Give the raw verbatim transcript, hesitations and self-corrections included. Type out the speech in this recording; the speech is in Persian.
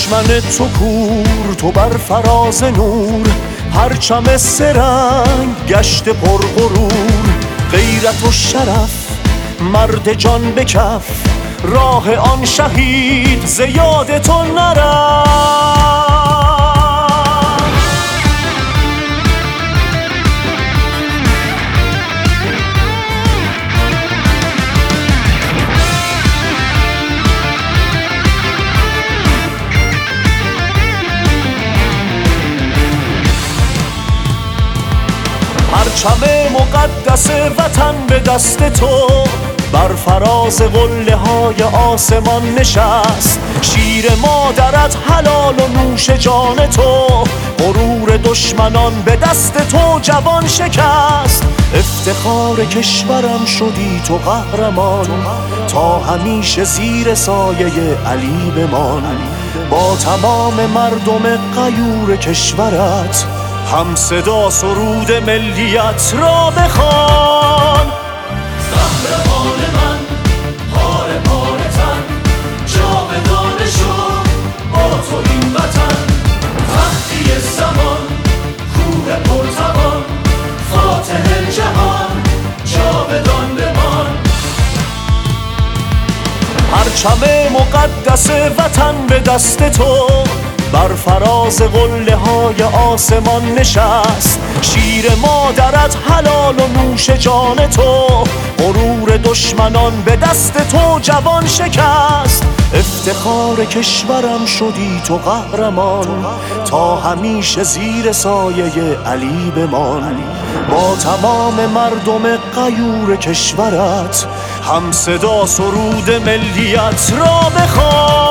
دشمن تو کور، تو بر فراز نور، پرچم سرنگ گشت پر غرور. غیرت و شرف مرد جان به کف، راه آن شهید ز یاد تو نرفت. پرچم مقدس وطن به دست تو، بر فراز قله های آسمان نشست. شیر مادرت حلال و نوش جان تو، غرور دشمنان به دست تو جوان شکست. افتخار کشورم شدی تو قهرمان، تا همیشه زیر سایه علی بمان. با تمام مردم غیور کشورت، هم صدا سرود ملیت را بخوان. قهرمان من، پاره پاره تن، جاودانه شد با تو این وطن. تختی زمان، کوه پرتوان، فاتح جهان، جاودان بمان. پرچم مقدس وطن به دست تو، بر فراز قله های آسمان نشست. شیر مادرت حلال و نوش جان تو، غرور دشمنان به دست تو جوان شکست. افتخار کشورم شدی تو قهرمان، تا همیشه زیر سایه علی بمان. با تمام مردم غیور کشورت، هم صدا سرود ملیت را بخوان.